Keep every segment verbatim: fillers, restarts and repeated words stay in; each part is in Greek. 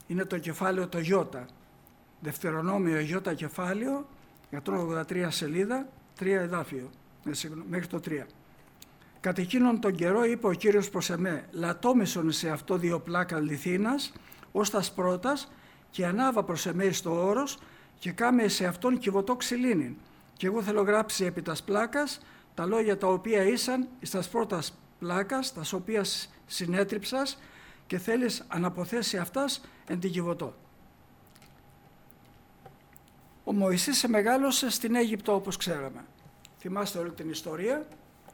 είναι το κεφάλαιο το Ιώτα. Δευτερονόμιο Ιώτα κεφάλαιο, εκατόν ογδόντα τρία σελίδα, τρία εδάφιο, μέχρι το τρία. Κατ' εκείνον τον καιρό είπε ο Κύριος προς εμέ, λατόμησον σε αυτό δύο πλάκα λιθίνας, ως τας πρώτας, και ανάβα προς εμέ εις το όρος, και κάμε σε αυτόν κυβωτό ξυλίνην. Και εγώ θέλω γράψει επί τας πλάκας τα λόγια τα οποία ήσαν εις τας πρώτας πλάκας, τας οποίας συνέτριψας, και θέλεις αναποθέσει αυτάς εν την κυβωτό. Ο Μωυσής μεγάλωσε στην Αίγυπτο, όπως ξέραμε. Θυμάστε όλη την ιστορία.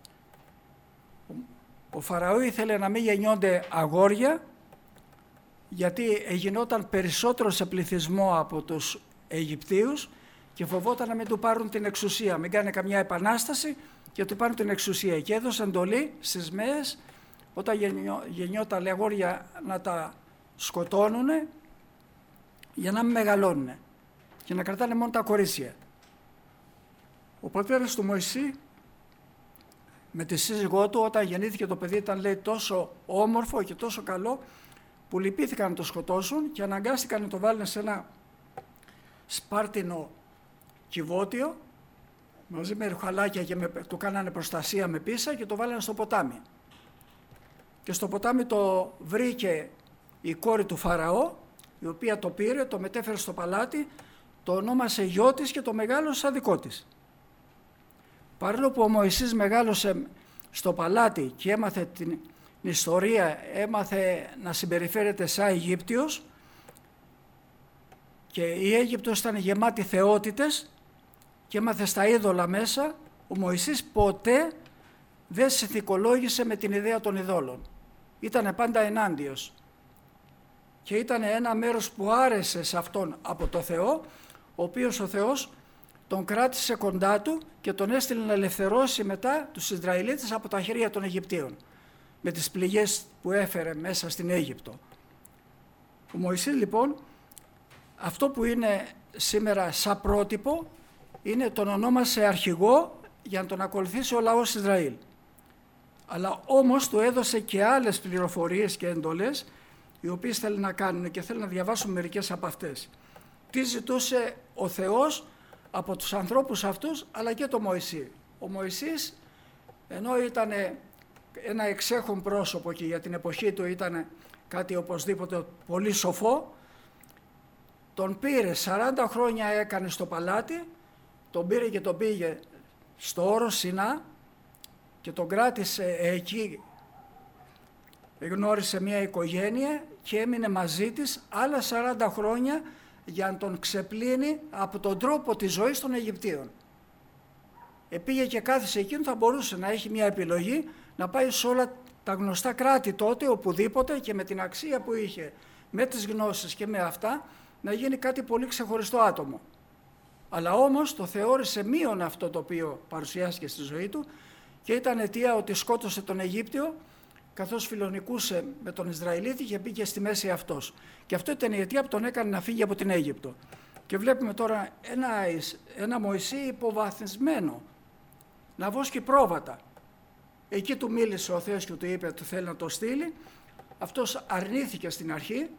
Ο Φαραώ ήθελε να μην γεννιόνται αγόρια, γιατί γινόταν περισσότερο σε πληθυσμό από τους Αιγυπτίους και φοβόταν να μην του πάρουν την εξουσία, μην κάνει καμιά επανάσταση και του πάρουν την εξουσία. Και έδωσε εντολή στις ΜΕΕΣ, όταν γεννιόταν αγόρια, να τα σκοτώνουν για να μην μεγαλώνουν και να κρατάνε μόνο τα κορίτσια. Ο πατέρας του Μωυσή με τη σύζυγό του, όταν γεννήθηκε το παιδί, ήταν, λέει, τόσο όμορφο και τόσο καλό που λυπήθηκαν να το σκοτώσουν και αναγκάστηκαν να το βάλουν σε ένα σπάρτινο κυβότιο μαζί με ρουχαλάκια και με, του κάνανε προστασία με πίσα και το βάλανε στο ποτάμι. Και στο ποτάμι το βρήκε η κόρη του Φαραώ, η οποία το πήρε, το μετέφερε στο παλάτι, το ονόμασε γιο της και το μεγάλωσε σαν δικό της. Παρόλο που ο Μωυσής μεγάλωσε στο παλάτι και έμαθε την ιστορία, έμαθε να συμπεριφέρεται σαν Αιγύπτιος, και η Αίγυπτος ήταν γεμάτη θεότητες και έμαθε στα είδωλα μέσα, ο Μωυσής ποτέ δεν συνθηκολόγησε με την ιδέα των ειδόλων. Ήτανε πάντα ενάντιος. Και ήταν ένα μέρος που άρεσε σε αυτόν από το Θεό, ο οποίος ο Θεός τον κράτησε κοντά του και τον έστειλε να ελευθερώσει μετά τους Ισραηλίτες από τα χέρια των Αιγυπτίων, με τις πληγές που έφερε μέσα στην Αίγυπτο. Ο Μωυσής λοιπόν, αυτό που είναι σήμερα σαν πρότυπο, είναι τον ονόμασε αρχηγό για να τον ακολουθήσει ο λαός Ισραήλ. Αλλά όμως του έδωσε και άλλες πληροφορίες και εντολές, οι οποίες θέλει να κάνουν, και θέλω να διαβάσω μερικές από αυτές. Τι ζητούσε ο Θεός από τους ανθρώπους αυτούς, αλλά και το Μωυσή. Ο Μωυσής, ενώ ήταν ένα εξέχον πρόσωπο και για την εποχή του ήταν κάτι οπωσδήποτε πολύ σοφό, τον πήρε, σαράντα χρόνια έκανε στο παλάτι, τον πήρε και τον πήγε στο όρος Σινά και τον κράτησε εκεί, γνώρισε μια οικογένεια και έμεινε μαζί της άλλα σαράντα χρόνια για να τον ξεπλύνει από τον τρόπο της ζωής των Αιγυπτίων. Επήγε και κάθισε εκείνο, θα μπορούσε να έχει μια επιλογή να πάει σε όλα τα γνωστά κράτη τότε, οπουδήποτε, και με την αξία που είχε, με τις γνώσεις και με αυτά, να γίνει κάτι πολύ ξεχωριστό άτομο. Αλλά όμως το θεώρησε μείον αυτό το οποίο παρουσιάστηκε στη ζωή του και ήταν αιτία ότι σκότωσε τον Αιγύπτιο, καθώς φιλονικούσε με τον Ισραηλίτη και πήγε στη μέση αυτός. Και αυτό ήταν η αιτία που τον έκανε να φύγει από την Αίγυπτο. Και βλέπουμε τώρα ένα, ένα Μωυσή υποβαθμισμένο, να βόσκει πρόβατα. Εκεί του μίλησε ο Θεός και του είπε ότι θέλει να το στείλει. Αυτός αρνήθηκε στην αρχή,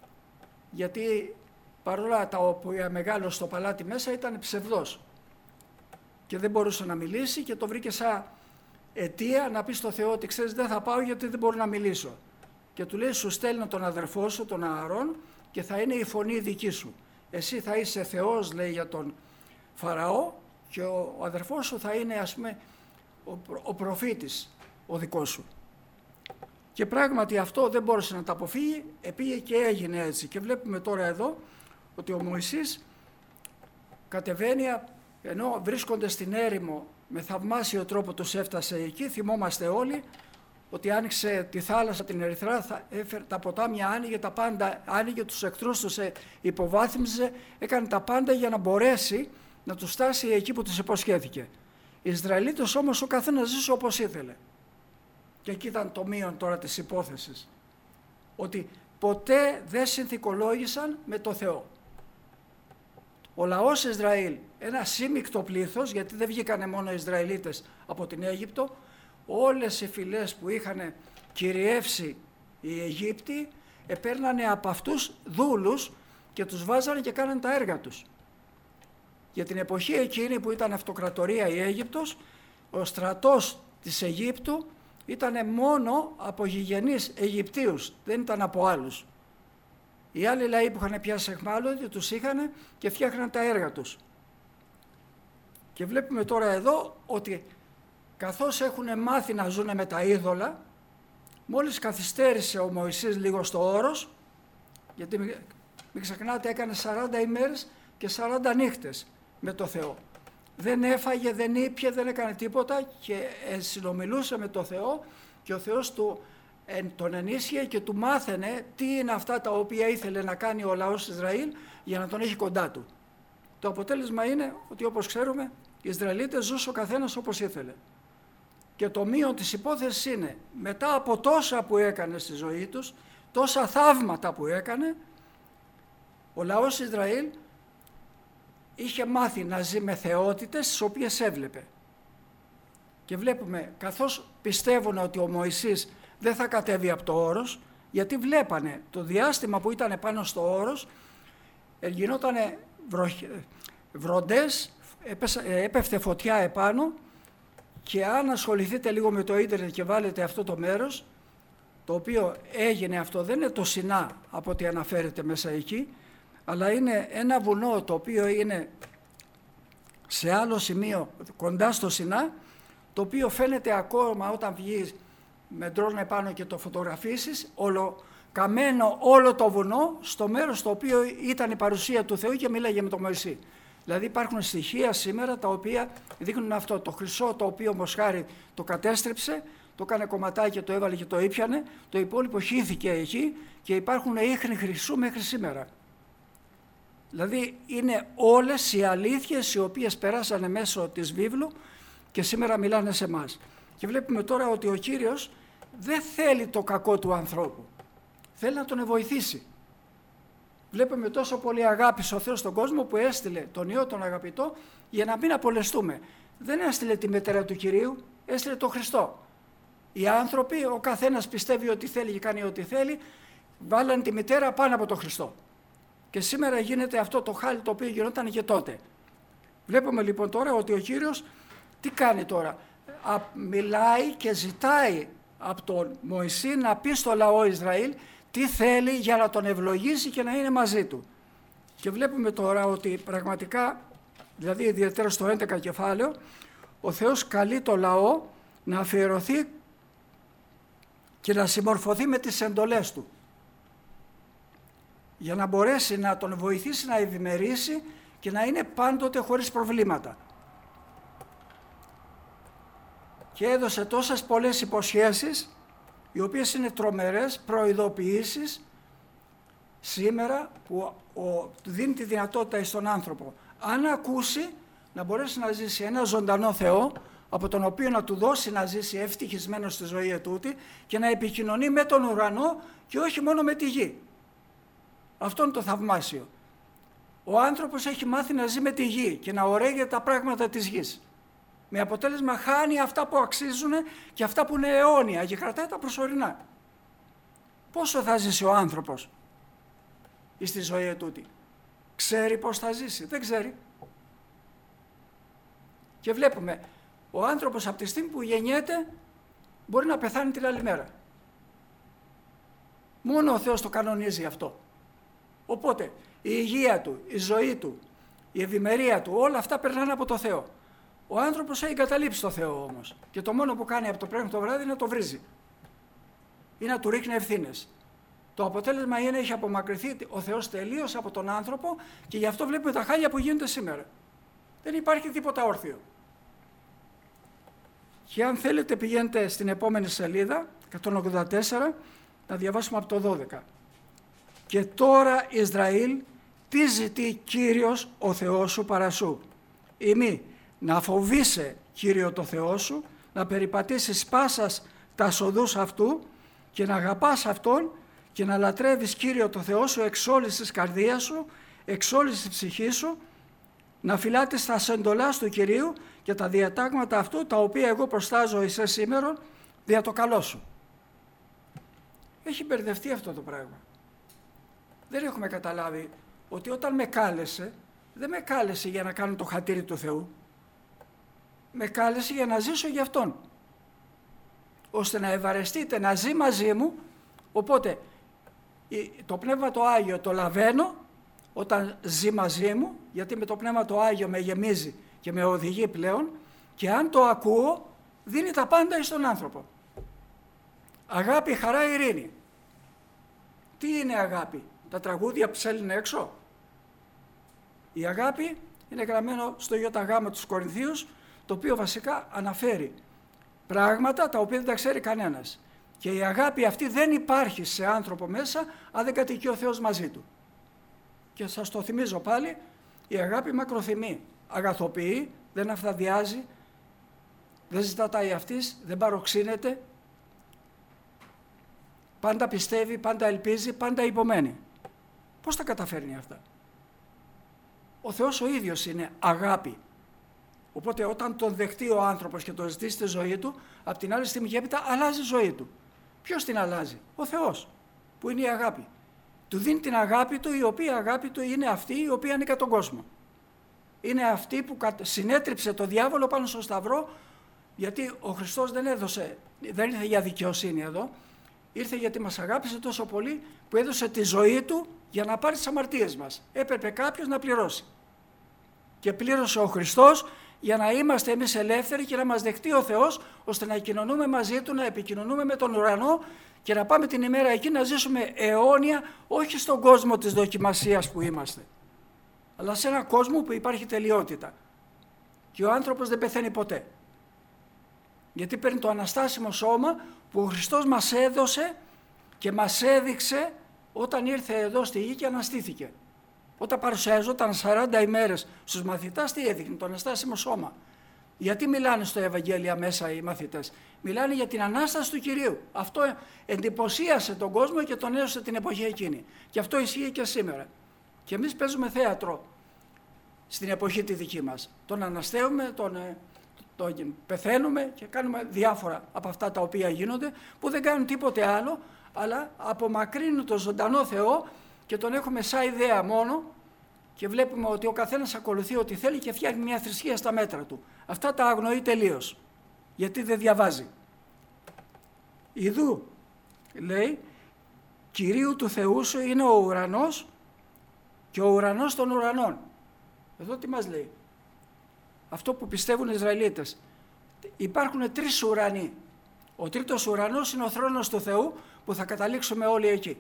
γιατί παρόλα τα όπου μεγάλο στο παλάτι μέσα ήταν ψευδός και δεν μπορούσε να μιλήσει, και το βρήκε σαν αιτία να πει στο Θεό ότι ξέρεις, δεν θα πάω γιατί δεν μπορώ να μιλήσω. Και του λέει, σου στέλνω τον αδερφό σου, τον Ααρών, και θα είναι η φωνή δική σου. Εσύ θα είσαι Θεός, λέει, για τον Φαραώ, και ο, ο αδερφός σου θα είναι, ας πούμε, ο, ο προφήτης ο δικός σου. Και πράγματι αυτό δεν μπόρεσε να τα αποφύγει, επήγε και έγινε έτσι. Και βλέπουμε τώρα εδώ ότι ο Μωυσής κατεβαίνει, ενώ βρίσκονται στην έρημο, με θαυμάσιο τρόπο τους έφτασε εκεί. Θυμόμαστε όλοι ότι άνοιξε τη θάλασσα την Ερυθρά, θα έφερε, τα ποτάμια άνοιγε, τα πάντα άνοιγε, τους εχθρούς τους υποβάθμιζε, έκανε τα πάντα για να μπορέσει να τους φτάσει εκεί που τους υποσχέθηκε. Οι Ισραηλίτες όμως ο καθένας ζούσε όπως ήθελε. Και εκεί ήταν το μείον τώρα της υπόθεσης, ότι ποτέ δεν συνθηκολόγησαν με το Θεό. Ο λαός Ισραήλ, ένα σύμμικτο πλήθος, γιατί δεν βγήκανε μόνο οι Ισραηλίτες από την Αίγυπτο, όλες οι φυλές που είχαν κυριεύσει οι Αιγύπτιοι επέρνανε από αυτούς δούλους και τους βάζανε και κάνανε τα έργα τους. Για την εποχή εκείνη που ήταν αυτοκρατορία η Αίγυπτος, ο στρατός της Αιγύπτου ήταν μόνο από γηγενείς Αιγυπτίους, δεν ήταν από άλλους. Οι άλλοι λαοί που είχαν πιάσει αιχμάλωτοι τους είχαν και φτιάχναν τα έργα τους. Και βλέπουμε τώρα εδώ ότι καθώς έχουν μάθει να ζουν με τα είδωλα, μόλις καθυστέρησε ο Μωυσής λίγο στο όρος, γιατί μην ξεχνάτε έκανε σαράντα ημέρες και σαράντα νύχτες με το Θεό. Δεν έφαγε, δεν ήπιε, δεν έκανε τίποτα και συνομιλούσε με το Θεό και ο Θεός του, τον ενίσχυε και του μάθαινε τι είναι αυτά τα οποία ήθελε να κάνει ο λαός Ισραήλ για να τον έχει κοντά του. Το αποτέλεσμα είναι ότι, όπως ξέρουμε, οι Ισραηλίτες ζούσε ο καθένας όπως ήθελε. Και το μείον της υπόθεσης είναι, μετά από τόσα που έκανε στη ζωή τους, τόσα θαύματα που έκανε, ο λαός Ισραήλ είχε μάθει να ζει με θεότητες τις οποίες έβλεπε. Και βλέπουμε, καθώς πιστεύουν ότι ο Μωυσής δεν θα κατέβει από το όρος, γιατί βλέπανε το διάστημα που ήταν πάνω στο όρος, γινότανε βροντές, έπεφτε φωτιά επάνω και αν ασχοληθείτε λίγο με το ίντερνετ και βάλετε αυτό το μέρος, το οποίο έγινε αυτό, δεν είναι το Σινά από ό,τι αναφέρεται μέσα εκεί, αλλά είναι ένα βουνό το οποίο είναι σε άλλο σημείο κοντά στο Σινά, το οποίο φαίνεται ακόμα όταν βγεις με ντρόν επάνω και το φωτογραφίσεις, όλο, καμένο όλο το βουνό στο μέρος στο οποίο ήταν η παρουσία του Θεού και μίλαγε με τον Μωυσή. Δηλαδή υπάρχουν στοιχεία σήμερα τα οποία δείχνουν αυτό, το χρυσό το οποίο ο Μοσχάρη το κατέστρεψε, το έκανε κομματάκι, το έβαλε και το ήπιανε, το υπόλοιπο χύθηκε εκεί και υπάρχουν ίχνη χρυσού μέχρι σήμερα. Δηλαδή είναι όλες οι αλήθειες οι οποίες περάσανε μέσω της βίβλου και σήμερα μιλάνε σε εμάς. Και βλέπουμε τώρα ότι ο Κύριος δεν θέλει το κακό του ανθρώπου, θέλει να τον βοηθήσει. Βλέπουμε τόσο πολύ αγάπη ο Θεός στον κόσμο που έστειλε τον Υιό τον αγαπητό για να μην απολεστούμε. Δεν έστειλε τη μητέρα του Κυρίου, έστειλε τον Χριστό. Οι άνθρωποι, ο καθένας πιστεύει ότι θέλει και κάνει ό,τι θέλει, βάλανε τη μητέρα πάνω από τον Χριστό. Και σήμερα γίνεται αυτό το χάλι το οποίο γινόταν και τότε. Βλέπουμε λοιπόν τώρα ότι ο Κύριος τι κάνει τώρα. Α, μιλάει και ζητάει από τον Μωυσή να πει στο λαό Ισραήλ τι θέλει για να τον ευλογήσει και να είναι μαζί του. Και βλέπουμε τώρα ότι πραγματικά, δηλαδή ιδιαίτερα στο έντεκα κεφάλαιο, ο Θεός καλεί το λαό να αφιερωθεί και να συμμορφωθεί με τις εντολές του, για να μπορέσει να τον βοηθήσει να ευημερήσει και να είναι πάντοτε χωρίς προβλήματα. Και έδωσε τόσες πολλές υποσχέσεις, οι οποίες είναι τρομερές προειδοποιήσεις σήμερα που ο, δίνει τη δυνατότητα στον άνθρωπο, αν ακούσει, να μπορέσει να ζήσει ένα ζωντανό Θεό, από τον οποίο να του δώσει να ζήσει ευτυχισμένο στη ζωή ετούτη και να επικοινωνεί με τον ουρανό και όχι μόνο με τη γη. Αυτό είναι το θαυμάσιο. Ο άνθρωπος έχει μάθει να ζει με τη γη και να ωραίγεται τα πράγματα της γης. Με αποτέλεσμα χάνει αυτά που αξίζουν και αυτά που είναι αιώνια και κρατάει τα προσωρινά. Πόσο θα ζήσει ο άνθρωπος στη ζωή ετούτη? Ξέρει πώς θα ζήσει? Δεν ξέρει. Και βλέπουμε, ο άνθρωπος από τη στιγμή που γεννιέται μπορεί να πεθάνει την άλλη μέρα. Μόνο ο Θεός το κανονίζει αυτό. Οπότε η υγεία του, η ζωή του, η ευημερία του, όλα αυτά περνάνε από το Θεό. Ο άνθρωπος έχει εγκαταλείψει το Θεό όμως και το μόνο που κάνει από το πρωί το βράδυ είναι να το βρίζει ή να του ρίχνει ευθύνες. Το αποτέλεσμα είναι έχει απομακρυνθεί ο Θεός τελείως από τον άνθρωπο και γι' αυτό βλέπουμε τα χάλια που γίνονται σήμερα. Δεν υπάρχει τίποτα όρθιο. Και αν θέλετε πηγαίνετε στην επόμενη σελίδα, εκατόν ογδόντα τέσσερα, να διαβάσουμε από το δώδεκα. Και τώρα Ισραήλ, τι ζητεί Κύριος ο Θεός σου παρά σου? Ημί, να φοβείσαι Κύριο το Θεό σου, να περιπατήσεις πάσας τα σοδούς αυτού και να αγαπάς Αυτόν και να λατρεύεις Κύριο το Θεό σου εξ όλης της καρδίας σου, εξ όλης της ψυχής σου, να φυλάτεις τα σεντολάς του Κυρίου και τα διατάγματα αυτού τα οποία εγώ προστάζω εις σήμερα δια το καλό σου. Έχει μπερδευτεί αυτό το πράγμα. δεν έχουμε καταλάβει ότι όταν με κάλεσε, δεν με κάλεσε για να κάνω το χατήρι του Θεού. Με κάλεσε για να ζήσω για Αυτόν. Ώστε να ευαρεστείτε, να ζει μαζί μου. Οπότε το Πνεύμα το Άγιο το λαβαίνω όταν ζει μαζί μου, γιατί με το Πνεύμα το Άγιο με γεμίζει και με οδηγεί πλέον, και αν το ακούω δίνει τα πάντα εις τον άνθρωπο. Αγάπη, χαρά, ειρήνη. Τι είναι αγάπη? Τα τραγούδια που ψέλνουν έξω. Η αγάπη είναι γραμμένο στο ΙΓ τους Κορινθίους, το οποίο βασικά αναφέρει πράγματα τα οποία δεν τα ξέρει κανένας. Και η αγάπη αυτή δεν υπάρχει σε άνθρωπο μέσα αν δεν κατοικεί ο Θεός μαζί του. Και σας το θυμίζω πάλι, η αγάπη μακροθυμεί, αγαθοποιεί, δεν αυθαδιάζει, δεν ζητά τα εαυτής, δεν παροξύνεται, πάντα πιστεύει, πάντα ελπίζει, πάντα υπομένει. Πώς τα καταφέρνει αυτά? Ο Θεός ο ίδιος είναι αγάπη. Οπότε όταν τον δεχτεί ο άνθρωπος και τον ζητήσει στη ζωή του, από την άλλη στιγμή και έπειτα αλλάζει η ζωή του. Ποιος την αλλάζει? Ο Θεός, που είναι η αγάπη. Του δίνει την αγάπη του, η οποία αγάπη του είναι αυτή η οποία ανήκει τον κόσμο. Είναι αυτή που συνέτριψε το διάβολο πάνω στο Σταυρό, γιατί ο Χριστός δεν έδωσε, δεν ήρθε για δικαιοσύνη εδώ, ήρθε γιατί μας αγάπησε τόσο πολύ που έδωσε τη ζωή του για να πάρει τις αμαρτίες μας. Έπρεπε κάποιος να πληρώσει. Και πλήρωσε ο Χριστός για να είμαστε εμείς ελεύθεροι και να μας δεχτεί ο Θεός, ώστε να κοινωνούμε μαζί Του, να επικοινωνούμε με τον ουρανό και να πάμε την ημέρα εκεί να ζήσουμε αιώνια, όχι στον κόσμο της δοκιμασίας που είμαστε, αλλά σε έναν κόσμο που υπάρχει τελειότητα. Και ο άνθρωπος δεν πεθαίνει ποτέ. Γιατί παίρνει το αναστάσιμο σώμα που ο Χριστός μας έδωσε και μας έδειξε όταν ήρθε εδώ στη γη και αναστήθηκε. Όταν παρουσιάζονταν σαράντα ημέρες στους μαθητάς, τι έδειχνε? Το αναστάσιμο σώμα. Γιατί μιλάνε στο Ευαγγέλια μέσα οι μαθητές? Μιλάνε για την Ανάσταση του Κυρίου. Αυτό εντυπωσίασε τον κόσμο και τον έδωσε την εποχή εκείνη. Και αυτό ισχύει και σήμερα. Και εμείς παίζουμε θέατρο στην εποχή τη δική μας. Τον αναστέουμε, τον, τον πεθαίνουμε και κάνουμε διάφορα από αυτά τα οποία γίνονται, που δεν κάνουν τίποτε άλλο, αλλά απομακρύνουν τον ζωντανό Θεό και τον έχουμε σαν ιδέα μόνο, και βλέπουμε ότι ο καθένας ακολουθεί ό,τι θέλει και φτιάχνει μια θρησκεία στα μέτρα του. Αυτά τα αγνοεί τελείως, γιατί δεν διαβάζει. Ιδού, λέει, Κυρίου του Θεού σου είναι ο ουρανός και ο ουρανός των ουρανών. Εδώ τι μας λέει? Αυτό που πιστεύουν οι Ισραηλίτες. Υπάρχουν τρεις ουρανοί. Ο τρίτος ουρανός είναι ο θρόνος του Θεού, που θα καταλήξουμε όλοι εκεί.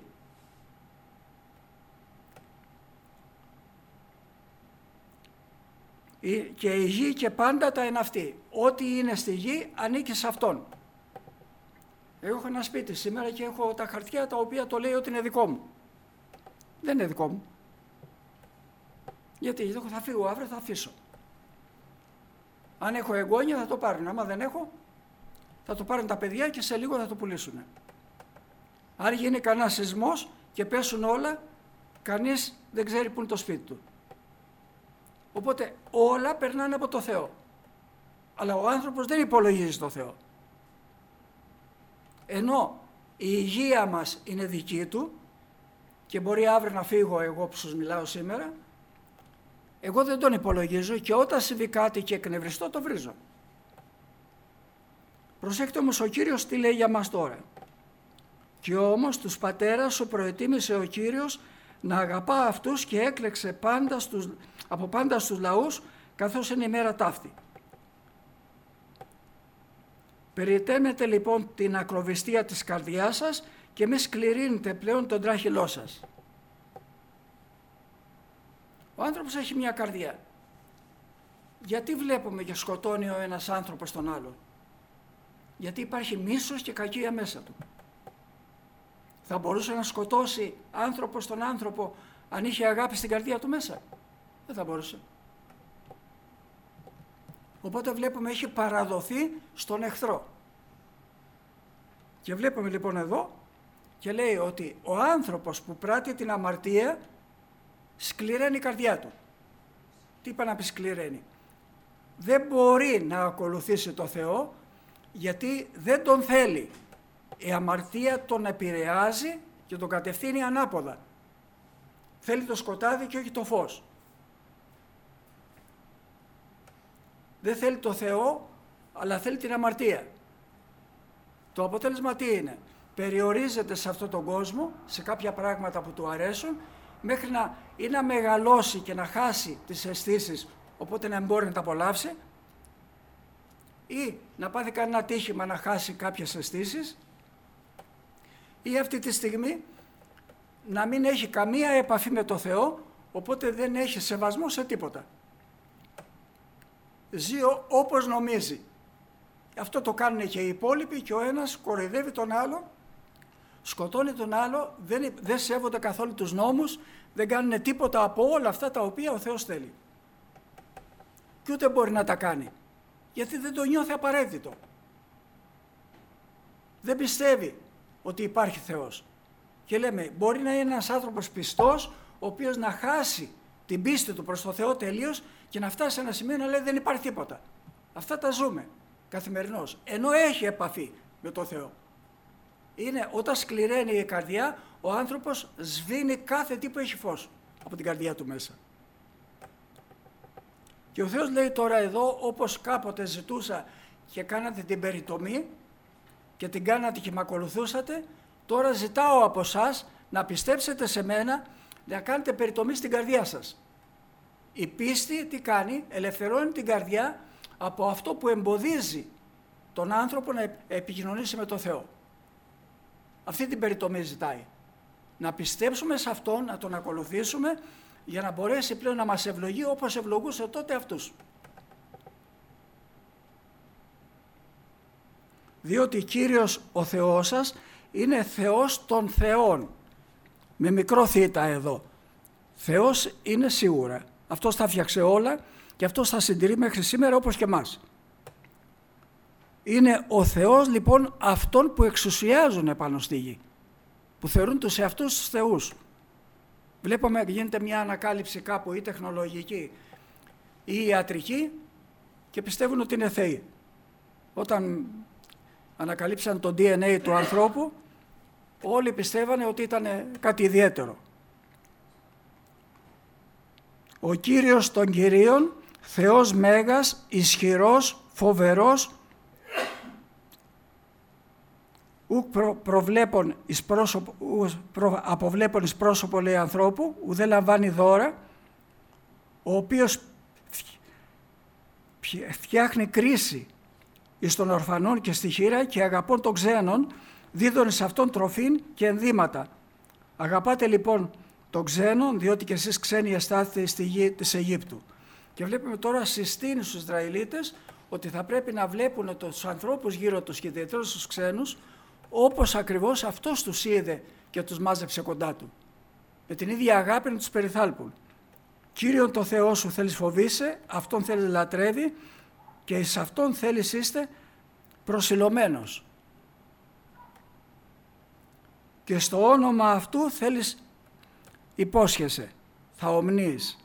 Και η γη και πάντα τα εναυτή. Ό,τι είναι στη γη ανήκει σε Αυτόν. Εγώ έχω ένα σπίτι σήμερα και έχω τα χαρτιά τα οποία το λέει ότι είναι δικό μου. Δεν είναι δικό μου. Γιατί θα φύγω αύριο, θα αφήσω. Αν έχω εγγόνια θα το πάρουν. Άμα δεν έχω, θα το πάρουν τα παιδιά και σε λίγο θα το πουλήσουν. Αν γίνει κανένα σεισμός και πέσουν όλα, κανείς δεν ξέρει πού είναι το σπίτι του. Οπότε όλα περνάνε από το Θεό. Αλλά ο άνθρωπος δεν υπολογίζει το Θεό. Ενώ η υγεία μας είναι δική του και μπορεί αύριο να φύγω εγώ που σας μιλάω σήμερα, εγώ δεν τον υπολογίζω και όταν συμβεί κάτι και εκνευριστώ το βρίζω. Προσέξτε όμως ο Κύριος τι λέει για μας τώρα. «Και όμως τους πατέρας σου προετοίμησε ο Κύριος να αγαπά αυτούς και έκλεξε πάντα στους, από πάντα στους λαούς, καθώς είναι η μέρα ταύτη». Περιτέμετε λοιπόν την ακροβιστία της καρδιάς σας και μη σκληρύνετε πλέον τον τράχυλό σας. Ο άνθρωπος έχει μια καρδιά. Γιατί βλέπουμε και σκοτώνει ο ένας άνθρωπος τον άλλον? Γιατί υπάρχει μίσος και κακία μέσα του. Θα μπορούσε να σκοτώσει άνθρωπος τον άνθρωπο αν είχε αγάπη στην καρδιά του μέσα? Δεν θα μπορούσε. Οπότε βλέπουμε έχει παραδοθεί στον εχθρό. Και βλέπουμε λοιπόν εδώ και λέει ότι ο άνθρωπος που πράττει την αμαρτία σκληραίνει η καρδιά του. Τι είπα να πει σκληραίνει? Δεν μπορεί να ακολουθήσει το Θεό γιατί δεν τον θέλει. Η αμαρτία τον επηρεάζει και τον κατευθύνει ανάποδα. Θέλει το σκοτάδι και όχι το φως. Δεν θέλει το Θεό, αλλά θέλει την αμαρτία. Το αποτέλεσμα τι είναι? Περιορίζεται σε αυτόν τον κόσμο, σε κάποια πράγματα που του αρέσουν, μέχρι να ή να μεγαλώσει και να χάσει τις αισθήσεις, οπότε να μην μπορεί να τα απολαύσει, ή να πάθει κανένα τύχημα να χάσει κάποιες αισθήσεις, ή αυτή τη στιγμή να μην έχει καμία επαφή με το Θεό, οπότε δεν έχει σεβασμό σε τίποτα. Ζει όπως νομίζει. Αυτό το κάνουν και οι υπόλοιποι και ο ένας κοροϊδεύει τον άλλο, σκοτώνει τον άλλο, δεν, δεν σέβονται καθόλου τους νόμους, δεν κάνουν τίποτα από όλα αυτά τα οποία ο Θεός θέλει. Και ούτε μπορεί να τα κάνει, γιατί δεν το νιώθει απαραίτητο. Δεν πιστεύει ότι υπάρχει Θεός. Και λέμε, μπορεί να είναι ένας άνθρωπος πιστός, ο οποίος να χάσει την πίστη του προς το Θεό τελείως και να φτάσει σε ένα σημείο να λέει δεν υπάρχει τίποτα. Αυτά τα ζούμε καθημερινώς, ενώ έχει επαφή με το Θεό. Είναι όταν σκληραίνει η καρδιά, ο άνθρωπος σβήνει κάθε τι που έχει φως από την καρδιά του μέσα. Και ο Θεός λέει τώρα εδώ, όπως κάποτε ζητούσα και κάνατε την περιτομή και την κάνατε και με ακολουθούσατε, τώρα ζητάω από εσάς να πιστέψετε σε μένα, να κάνετε περιτομή στην καρδιά σας. Η πίστη τι κάνει? Ελευθερώνει την καρδιά από αυτό που εμποδίζει τον άνθρωπο να επικοινωνήσει με τον Θεό. Αυτή την περιτομή ζητάει. Να πιστέψουμε σε Αυτόν, να Τον ακολουθήσουμε, για να μπορέσει πλέον να μας ευλογεί όπως ευλογούσε τότε αυτούς. Διότι Κύριος ο Θεός σας είναι Θεός των Θεών. Με μικρό θήτα εδώ. Θεός είναι σίγουρα. Αυτός τα φτιάξε όλα και αυτός θα συντηρεί μέχρι σήμερα όπως και εμάς. Είναι ο Θεός λοιπόν αυτών που εξουσιάζουν επάνω στη γη, που θεωρούν τους εαυτούς τους θεούς. Βλέπουμε γίνεται μια ανακάλυψη κάπου ή τεχνολογική ή ιατρική και πιστεύουν ότι είναι θεοί. Όταν ανακαλύψαν το ντι εν έι του ανθρώπου, όλοι πιστεύανε ότι ήταν κάτι ιδιαίτερο. Ο Κύριος των Κυρίων, Θεός Μέγας, ισχυρός, φοβερός, ουκ προ, προβλέπων εις πρόσωπο, ουκ προ, αποβλέπων εις πρόσωπο λέει ανθρώπου, ου δεν λαμβάνει δώρα, ο οποίος φτιάχνει κρίση εις των ορφανών και στη χείρα και αγαπών των ξένων, δίδων σε αυτόν τροφήν και ενδύματα. Αγαπάτε λοιπόν των ξένων, διότι και εσείς ξένοι εστάθετε στη γη της Αιγύπτου. Και βλέπουμε τώρα συστήνει στους Ισραηλίτες ότι θα πρέπει να βλέπουν τους ανθρώπους γύρω τους και ιδιαίτερα τους ξένους, όπως ακριβώς αυτός τους είδε και τους μάζεψε κοντά του. Με την ίδια αγάπη να τους περιθάλπουν. Κύριον το Θεό σου θέλεις φοβήσει, αυτόν θέλεις λατρεύει και εις αυτόν θέλεις είστε προσιλωμένος. Και στο όνομα αυτού θέλεις υπόσχεσαι, θα ομνείς.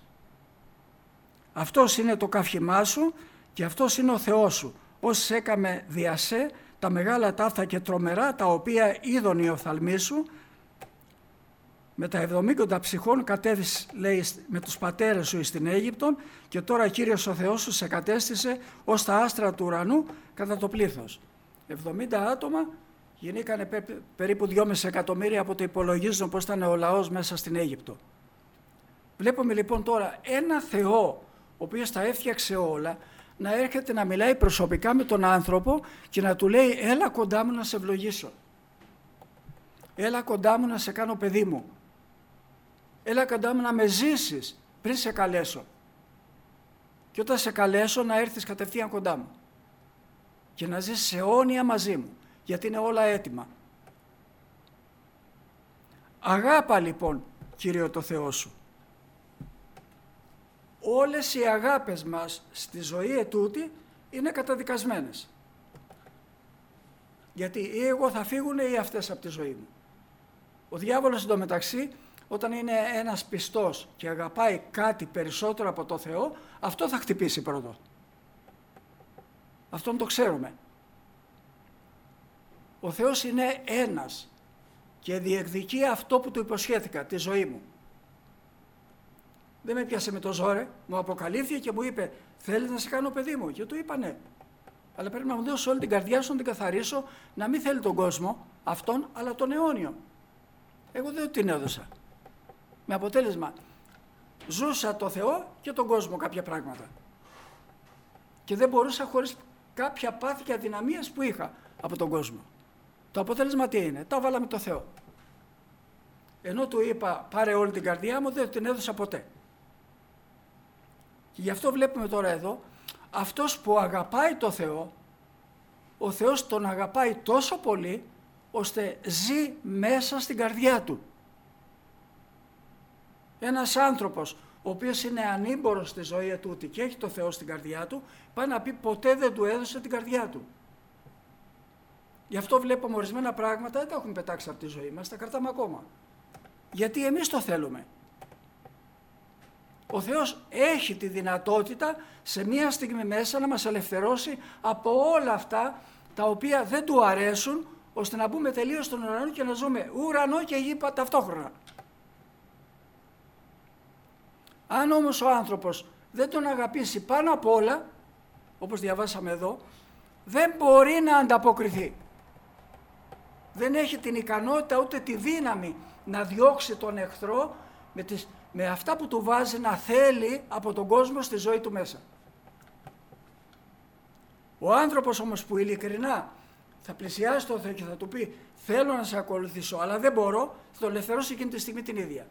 Αυτός είναι το καύχημά σου και αυτός είναι ο Θεός σου. Όσοι έκαμε διασέ τα μεγάλα ταύτα και τρομερά τα οποία είδον οι οφθαλμοί σου, με τα εβδομήκοντα ψυχών κατέβεις λέει με τους πατέρες σου στην Αίγυπτον και τώρα Κύριος ο Θεός σου σε κατέστησε ως τα άστρα του ουρανού κατά το πλήθος. εβδομήντα άτομα γεννήκανε περίπου δυόμισι εκατομμύρια από το υπολογίζουν πώς ήταν ο λαός μέσα στην Αίγυπτο. Βλέπουμε λοιπόν τώρα ένα Θεό ο οποίος τα έφτιαξε όλα να έρχεται να μιλάει προσωπικά με τον άνθρωπο και να του λέει έλα κοντά μου να σε ευλογήσω. Έλα κοντά μου να σε κάνω παιδί μου. Έλα κοντά μου να με ζήσεις πριν σε καλέσω. Και όταν σε καλέσω να έρθεις κατευθείαν κοντά μου. Και να ζήσεις αιώνια μαζί μου. Γιατί είναι όλα έτοιμα. Αγάπα λοιπόν Κύριο το Θεό σου. Όλες οι αγάπες μας στη ζωή ετούτη είναι καταδικασμένες. Γιατί ή εγώ θα φύγουν ή αυτές από τη ζωή μου. Ο διάβολος εντωμεταξύ όταν είναι ένας πιστός και αγαπάει κάτι περισσότερο από το Θεό, αυτό θα χτυπήσει πρώτο. Αυτόν το ξέρουμε. Ο Θεός είναι ένας και διεκδικεί αυτό που του υποσχέθηκα, τη ζωή μου. Δεν με πιάσε με το ζόρι, μου αποκαλύφθηκε και μου είπε θέλεις να σε κάνω παιδί μου, και του είπα ναι. Αλλά πρέπει να μου δώσει όλη την καρδιά σου, να την καθαρίσω, να μην θέλει τον κόσμο, αυτόν, αλλά τον αιώνιο. Εγώ δεν την έδωσα. Με αποτέλεσμα, ζούσα το Θεό και τον κόσμο κάποια πράγματα. Και δεν μπορούσα χωρίς κάποια πάθη και αδυναμίες που είχα από τον κόσμο. Το αποτέλεσμα τι είναι? Τα βάλα με το Θεό. Ενώ του είπα πάρε όλη την καρδιά μου, δεν την έδωσα ποτέ. Και γι' αυτό βλέπουμε τώρα εδώ, αυτός που αγαπάει το Θεό, ο Θεός τον αγαπάει τόσο πολύ, ώστε ζει μέσα στην καρδιά του. Ένας άνθρωπος ο οποίος είναι ανήμπορος στη ζωή του και έχει το Θεό στην καρδιά του, πάει να πει ποτέ δεν του έδωσε την καρδιά του. Γι' αυτό βλέπουμε ορισμένα πράγματα, δεν τα έχουμε πετάξει από τη ζωή μας, τα κρατάμε ακόμα. Γιατί εμείς το θέλουμε. Ο Θεός έχει τη δυνατότητα σε μία στιγμή μέσα να μας ελευθερώσει από όλα αυτά τα οποία δεν του αρέσουν, ώστε να μπούμε τελείως στον ουρανό και να ζούμε ουρανό και γη ταυτόχρονα. Αν όμως ο άνθρωπος δεν τον αγαπήσει πάνω απ' όλα, όπως διαβάσαμε εδώ, δεν μπορεί να ανταποκριθεί. Δεν έχει την ικανότητα ούτε τη δύναμη να διώξει τον εχθρό με, τις, με αυτά που του βάζει να θέλει από τον κόσμο στη ζωή του μέσα. Ο άνθρωπος όμως που ειλικρινά θα πλησιάσει τον Θεό και θα του πει θέλω να σε ακολουθήσω αλλά δεν μπορώ, θα τον ελευθερώσει εκείνη τη στιγμή την ίδια.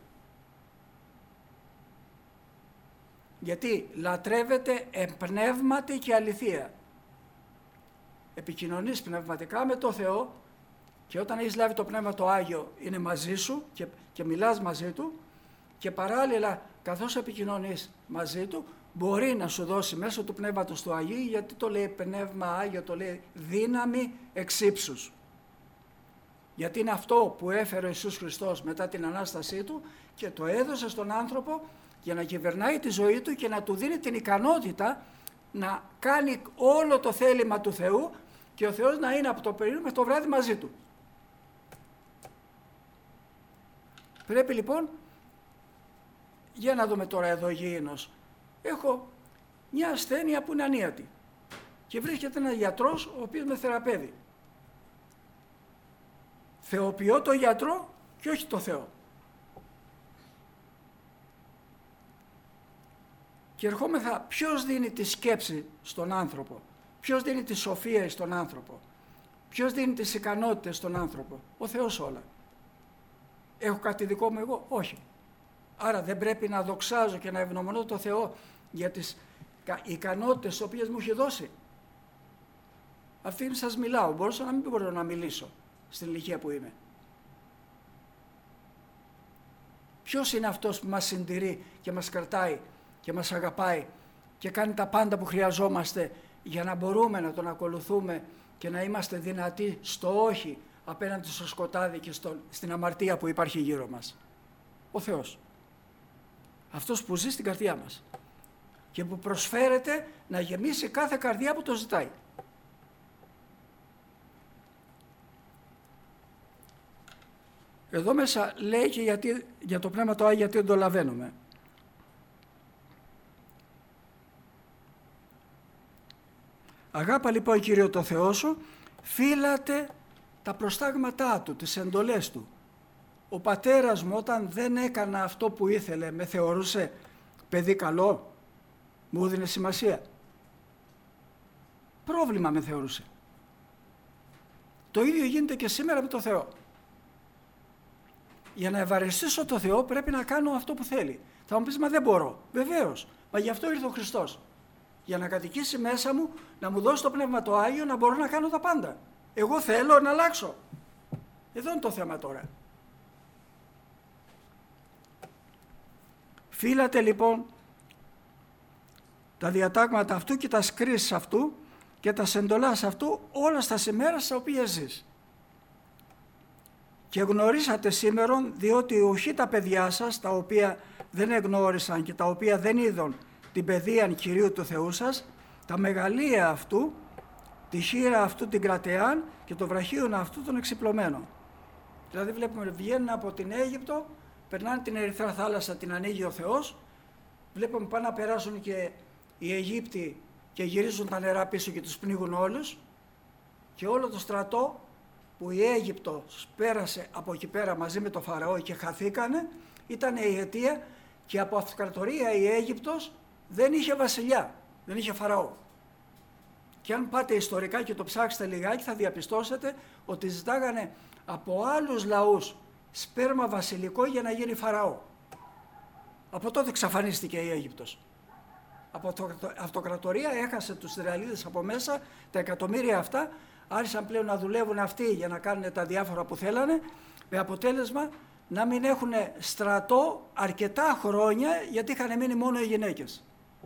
Γιατί λατρεύεται εμπνεύματι και αληθεία. Επικοινωνείς πνευματικά με το Θεό και όταν έχεις λάβει το Πνεύμα το Άγιο είναι μαζί σου και, και μιλάς μαζί Του και παράλληλα καθώς επικοινωνείς μαζί Του μπορεί να σου δώσει μέσω του Πνεύματος του Αγίου, γιατί το λέει Πνεύμα Άγιο, το λέει δύναμη εξ ύψους. Γιατί είναι αυτό που έφερε ο Ιησούς Χριστός μετά την Ανάστασή Του και το έδωσε στον άνθρωπο για να κυβερνάει τη ζωή του και να του δίνει την ικανότητα να κάνει όλο το θέλημα του Θεού και ο Θεός να είναι από το πρωί μέχρι το βράδυ μαζί του. Πρέπει λοιπόν, για να δούμε τώρα εδώ γήινος, έχω μια ασθένεια που είναι ανίατη και βρίσκεται ένας γιατρός ο οποίος με θεραπεύει. Θεοποιώ τον γιατρό και όχι το Θεό. Και ερχόμεθα, ποιος δίνει τη σκέψη στον άνθρωπο, ποιος δίνει τη σοφία στον άνθρωπο, ποιος δίνει τις ικανότητες στον άνθρωπο? Ο Θεός όλα. Έχω κάτι δικό μου εγώ? Όχι. Άρα δεν πρέπει να δοξάζω και να ευγνωμονώ το Θεό για τις ικανότητες τις οποίες μου έχει δώσει? Αυτή σας μιλάω, μπορούσα να μην μπορώ να μιλήσω στην ηλικία που είμαι. Ποιος είναι αυτός που μας συντηρεί και μας κρατάει και μας αγαπάει και κάνει τα πάντα που χρειαζόμαστε για να μπορούμε να τον ακολουθούμε και να είμαστε δυνατοί στο όχι απέναντι στο σκοτάδι και στο, στην αμαρτία που υπάρχει γύρω μας? Ο Θεός. Αυτός που ζει στην καρδιά μας και που προσφέρεται να γεμίσει κάθε καρδιά που το ζητάει. Εδώ μέσα λέει και γιατί, για το Πνεύμα το Άγιο, γιατί δεν το λαβαίνουμε. Αγάπα λοιπόν Κύριο το Θεό σου, φύλατε τα προστάγματά Του, τις εντολές Του. Ο πατέρας μου όταν δεν έκανα αυτό που ήθελε, με θεωρούσε παιδί καλό? Μου έδινε σημασία? Πρόβλημα με θεωρούσε. Το ίδιο γίνεται και σήμερα με το Θεό. Για να ευαρεστήσω το Θεό πρέπει να κάνω αυτό που θέλει. Θα μου πεις, μα δεν μπορώ. Βεβαίως, μα γι' αυτό ήρθε ο Χριστός. Για να κατοικήσει μέσα μου, να μου δώσει το Πνεύμα το Άγιο, να μπορώ να κάνω τα πάντα. Εγώ θέλω να αλλάξω. Εδώ είναι το θέμα τώρα. Φύλατε λοιπόν τα διατάγματα αυτού και τα σκρίσεις αυτού και τα σεντολάς αυτού όλα στα σημέρα στα οποία ζεις. Και γνωρίσατε σήμερον, διότι οχι τα παιδιά σας, τα οποία δεν εγνώρισαν και τα οποία δεν είδον την παιδείαν Κυρίου του Θεού σας, τα μεγαλεία αυτού, τη χείρα αυτού την κρατεάν και το βραχίον αυτού τον εξυπλωμένο. Δηλαδή βλέπουμε βγαίνουν από την Αίγυπτο, περνάνε την Ερυθρά θάλασσα, την ανοίγει ο Θεός Βλέπουμε πάνε να περάσουν και οι Αιγύπτιοι και γυρίζουν τα νερά πίσω και τους πνίγουν όλους, και όλο το στρατό που η Αίγυπτος πέρασε από εκεί πέρα μαζί με το Φαραώ και χαθήκανε, ήταν η αιτία, και από αυτοκρατορία η Αίγυπτος δεν είχε βασιλιά, δεν είχε Φαραώ. Και αν πάτε ιστορικά και το ψάξετε λιγάκι, θα διαπιστώσετε ότι ζητάγανε από άλλους λαούς σπέρμα βασιλικό για να γίνει Φαραώ. Από τότε εξαφανίστηκε η Αίγυπτος. Από αυτοκρατορία έχασε τους Ισραηλίτες από μέσα, τα εκατομμύρια αυτά άρχισαν πλέον να δουλεύουν αυτοί για να κάνουν τα διάφορα που θέλανε, με αποτέλεσμα να μην έχουν στρατό αρκετά χρόνια, γιατί είχαν μείνει μόνο οι γυναίκες.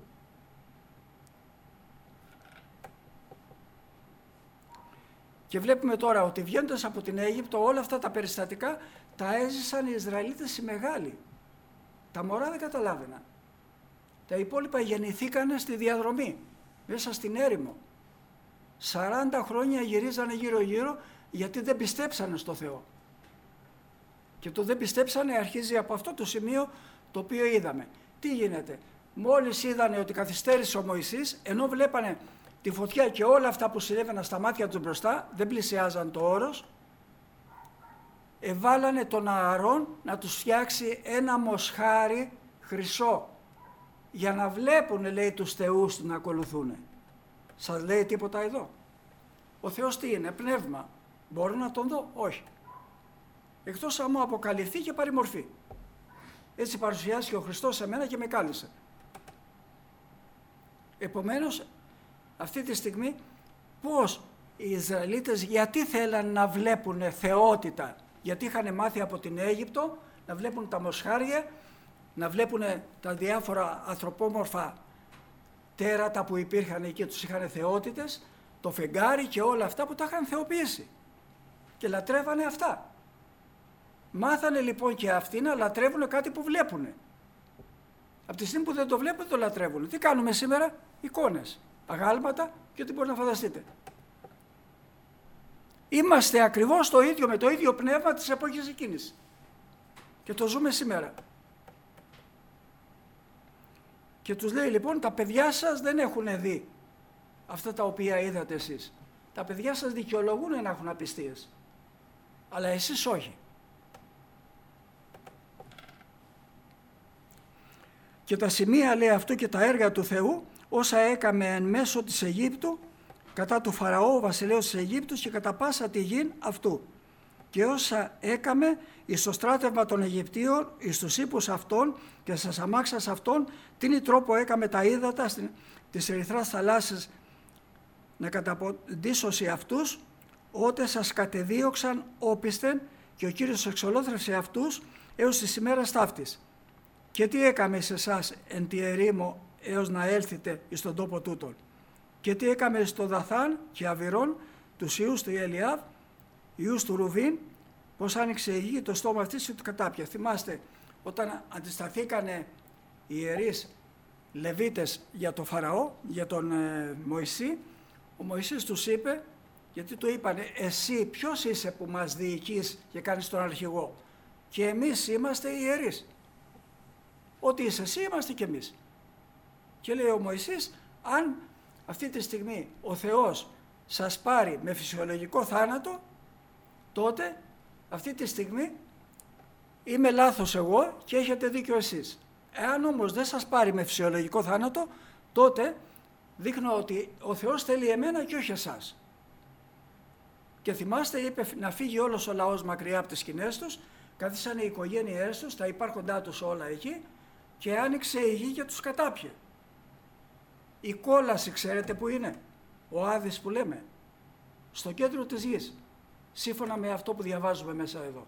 Και βλέπουμε τώρα ότι βγαίνοντας από την Αίγυπτο, όλα αυτά τα περιστατικά τα έζησαν οι Ισραηλίτες οι μεγάλοι. Τα μωρά δεν καταλάβαιναν. Τα υπόλοιπα γεννηθήκανε στη διαδρομή, μέσα στην έρημο. σαράντα χρόνια γυρίζανε γύρω-γύρω, γιατί δεν πιστέψανε στο Θεό. Και το δεν πιστέψανε αρχίζει από αυτό το σημείο το οποίο είδαμε. Τι γίνεται? Μόλις είδανε ότι καθυστέρησε ο Μωυσής, ενώ βλέπανε τη φωτιά και όλα αυτά που συνέβαιναν στα μάτια τους μπροστά, δεν πλησιάζαν το όρος, εβάλανε τον Ααρών να τους φτιάξει ένα μοσχάρι χρυσό, για να βλέπουν, λέει, τους θεούς να ακολουθούν. Σας λέει τίποτα εδώ? Ο Θεός τι είναι? Πνεύμα. Μπορώ να τον δω? Όχι. Εκτός αν μου αποκαλυφθεί και πάρει μορφή. Έτσι παρουσιάστηκε ο Χριστός σε μένα και με κάλεσε. Επομένως, αυτή τη στιγμή πώς οι Ισραηλίτες, γιατί θέλαν να βλέπουν θεότητα? Γιατί είχαν μάθει από την Αίγυπτο να βλέπουν τα μοσχάρια, να βλέπουν τα διάφορα ανθρωπόμορφα τέρατα που υπήρχαν εκεί, τους είχαν θεότητες, το φεγγάρι και όλα αυτά που τα είχαν θεοποιήσει. Και λατρεύανε αυτά. Μάθανε λοιπόν και αυτοί να λατρεύουν κάτι που βλέπουν. Από τη στιγμή που δεν το βλέπουν, το λατρεύουν. Τι κάνουμε σήμερα? Εικόνες, αγάλματα και ό,τι μπορεί να φανταστείτε. Είμαστε ακριβώς το ίδιο, με το ίδιο πνεύμα της εποχής εκείνης. Και το ζούμε σήμερα. Και τους λέει λοιπόν, τα παιδιά σας δεν έχουν δει αυτά τα οποία είδατε εσείς. Τα παιδιά σας δικαιολογούν να έχουν απιστίες. Αλλά εσείς όχι. Και τα σημεία, λέει, αυτού και τα έργα του Θεού, όσα έκαμε εν μέσω της Αιγύπτου, κατά του Φαραώ βασιλέως της Αιγύπτου και κατά πάσα τη γην αυτού. Και όσα έκαμε εις το στράτευμα των Αιγυπτίων, εις τους ύπους αυτών και στις αμάξας αυτών, τίνη τρόπο έκαμε τα ύδατα της ερυθράς θαλάσσης να καταποντήσωσι αυτούς, ότε σας κατεδίωξαν όπισθεν, και ο Κύριος εξολόθρευσε αυτούς έως της ημέρας ταύτης. Και τι έκαμε σε εσάς εν τη ερήμο έως να έλθετε εις τον τόπο τούτον? Και τι έκαμε στο Δαθάν και Αβυρών, τους ιούς του Ελιάβ, ιούς του Ρουβίν, πως άνοιξε η γη το στόμα αυτής και του κατάπια. Θυμάστε, όταν αντισταθήκανε οι ιερείς Λεβίτες για τον Φαραώ, για τον ε, Μωυσή, ο Μωυσής τους είπε, γιατί του είπανε, εσύ ποιος είσαι που μας διοικείς και κάνεις τον αρχηγό? Και εμείς είμαστε οι ιερείς. Ό,τι είσαι εσύ είμαστε και εμείς. Και λέει ο Μωυσής, αν αυτή τη στιγμή ο Θεός σας πάρει με φυσιολογικό θάνατο, τότε αυτή τη στιγμή είμαι λάθος εγώ και έχετε δίκιο εσείς. Εάν όμως δεν σας πάρει με φυσιολογικό θάνατο, τότε δείχνω ότι ο Θεός θέλει εμένα και όχι εσάς. Και θυμάστε, είπε να φύγει όλος ο λαός μακριά από τις σκηνές τους, καθίσαν οι οικογένειές τους, τα υπάρχοντά τους όλα εκεί, και άνοιξε η γη και τους κατάπιε. Η κόλαση ξέρετε που είναι? Ο Άδης που λέμε. Στο κέντρο της γης. Σύμφωνα με αυτό που διαβάζουμε μέσα εδώ.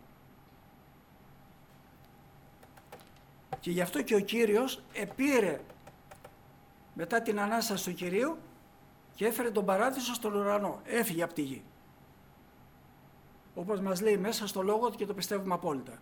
Και γι' αυτό και ο Κύριος επήρε μετά την Ανάσταση του Κυρίου και έφερε τον παράδεισο στον ουρανό. Έφυγε από τη γη. Όπως μας λέει μέσα στο λόγο του και το πιστεύουμε απόλυτα.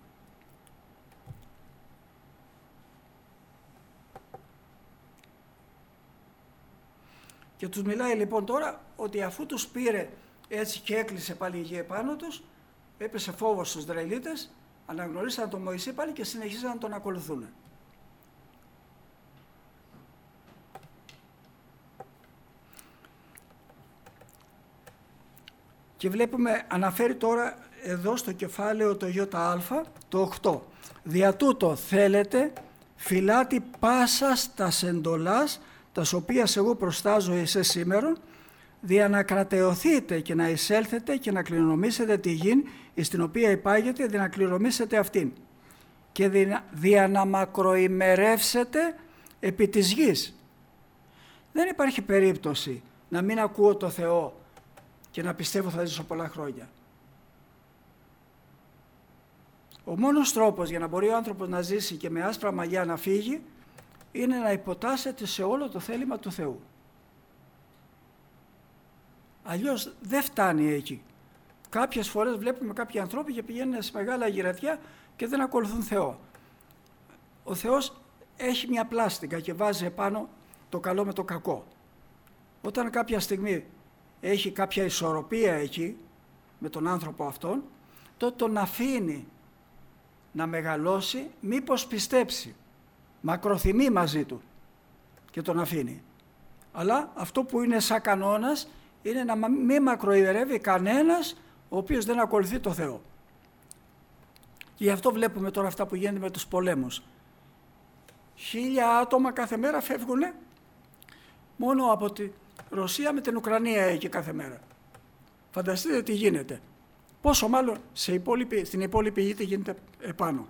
Και τους μιλάει λοιπόν τώρα ότι αφού τους πήρε έτσι και έκλεισε πάλι η γη επάνω τους, έπεσε φόβος στους Ισραηλίτες, αναγνωρίσαν τον Μωυσή πάλι και συνεχίζαν να τον ακολουθούν. Και βλέπουμε, αναφέρει τώρα εδώ στο κεφάλαιο το ΙΑ, το οκτώ. Δια τούτο θέλετε φυλάτη πάσας τας εντολάς, τας οποίας εγώ προστάζω εσέ σήμερον, δια να κρατεωθείτε και να εισέλθετε και να κληρονομήσετε τη γην, εις την οποία υπάγεται, δια να κληρονομήσετε αυτήν. Και δια να μακροημερεύσετε επί της γης. Δεν υπάρχει περίπτωση να μην ακούω το Θεό και να πιστεύω θα ζήσω πολλά χρόνια. Ο μόνος τρόπος για να μπορεί ο άνθρωπος να ζήσει και με άσπρα μαλλιά να φύγει είναι να υποτάσσεται σε όλο το θέλημα του Θεού. Αλλιώς δεν φτάνει εκεί. Κάποιες φορές βλέπουμε κάποιοι ανθρώποι και πηγαίνουν σε μεγάλα γυρατιά και δεν ακολουθούν Θεό. Ο Θεός έχει μια πλάστικα και βάζει επάνω το καλό με το κακό. Όταν κάποια στιγμή έχει κάποια ισορροπία εκεί με τον άνθρωπο αυτόν, τότε τον αφήνει να μεγαλώσει, μήπως πιστέψει. Μακροθυμεί μαζί του και τον αφήνει. Αλλά αυτό που είναι σαν κανόνας είναι να μην μακροημερεύει κανένας ο οποίος δεν ακολουθεί το Θεό. Και γι' αυτό βλέπουμε τώρα αυτά που γίνεται με τους πολέμους. Χίλια άτομα κάθε μέρα φεύγουν μόνο από τη Ρωσία με την Ουκρανία εκεί κάθε μέρα. Φανταστείτε τι γίνεται. Πόσο μάλλον σε υπόλοιπη, στην υπόλοιπη γη τι γίνεται επάνω.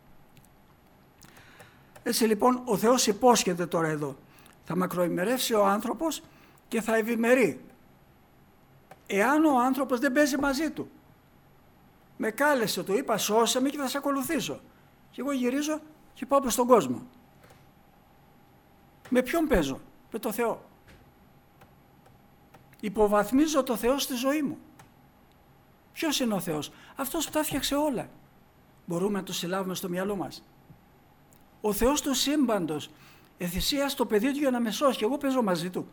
Έτσι λοιπόν ο Θεός υπόσχεται τώρα εδώ. Θα μακροημερεύσει ο άνθρωπος και θα ευημερεί. Εάν ο άνθρωπος δεν παίζει μαζί του. Με κάλεσε, του είπα σώσε με και θα σε ακολουθήσω. Και εγώ γυρίζω και πάω προς τον κόσμο. Με ποιον παίζω? Με το Θεό. Υποβαθμίζω το Θεό στη ζωή μου. Ποιος είναι ο Θεός? Αυτός που τα έφτιαξε όλα. Μπορούμε να το συλλάβουμε στο μυαλό μας. Ο Θεός του σύμπαντος εθυσίασε το παιδί του για να με σώσει και εγώ παίζω μαζί του.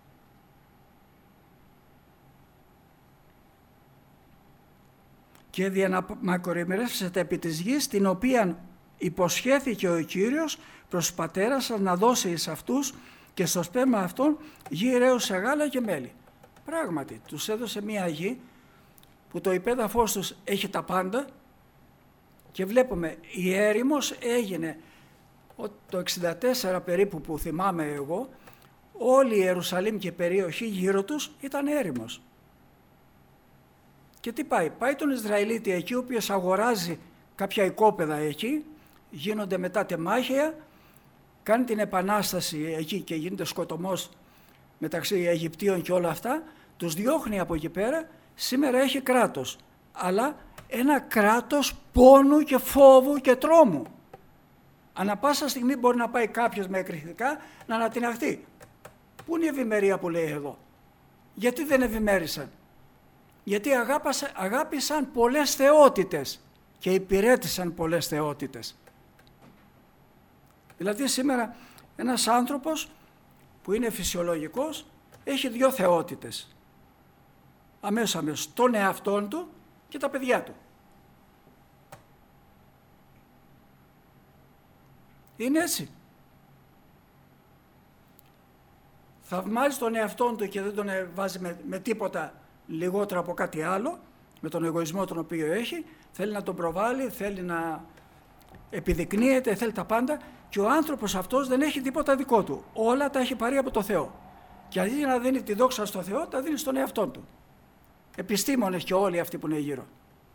Και δια να μακροημερεύσετε επί της γης, την οποία υποσχέθηκε ο Κύριος προς πατέρα σας να δώσει εις αυτούς και στο σπέρμα αυτών γη ρέου σε γάλα και μέλι. Πράγματι, τους έδωσε μια γη που το υπέδαφος τους έχει τα πάντα και βλέπουμε η έρημος έγινε το εξήντα τέσσερα περίπου που θυμάμαι εγώ, όλη η Ιερουσαλήμ και η περιοχή γύρω τους ήταν έρημος. Και τι πάει? Πάει τον Ισραηλίτη εκεί, ο οποίος αγοράζει κάποια οικόπεδα εκεί, γίνονται μετά τεμάχια, κάνει την επανάσταση εκεί και γίνεται σκοτωμός μεταξύ Αιγυπτίων και όλα αυτά, τους διώχνει από εκεί πέρα, σήμερα έχει κράτος, αλλά ένα κράτος πόνου και φόβου και τρόμου. Ανά πάσα στιγμή μπορεί να πάει κάποιος με εκρηκτικά να ανατιναχθεί. Πού είναι η ευημερία που λέει εδώ? Γιατί δεν ευημέρισαν? Γιατί αγάπησαν, αγάπησαν πολλές θεότητες και υπηρέτησαν πολλές θεότητες. Δηλαδή σήμερα ένας άνθρωπος που είναι φυσιολογικός έχει δύο θεότητες. Αμέσως αμέσως τον εαυτόν του και τα παιδιά του. Είναι έτσι. Θαυμάζει τον εαυτόν του και δεν τον βάζει με, με τίποτα λιγότερο από κάτι άλλο, με τον εγωισμό τον οποίο έχει, θέλει να τον προβάλλει, θέλει να επιδεικνύεται, θέλει τα πάντα και ο άνθρωπος αυτός δεν έχει τίποτα δικό του. Όλα τα έχει πάρει από το Θεό. Και αντί να δίνει τη δόξα στο Θεό, τα δίνει στον εαυτόν του. Επιστήμονες και όλοι αυτοί που είναι γύρω.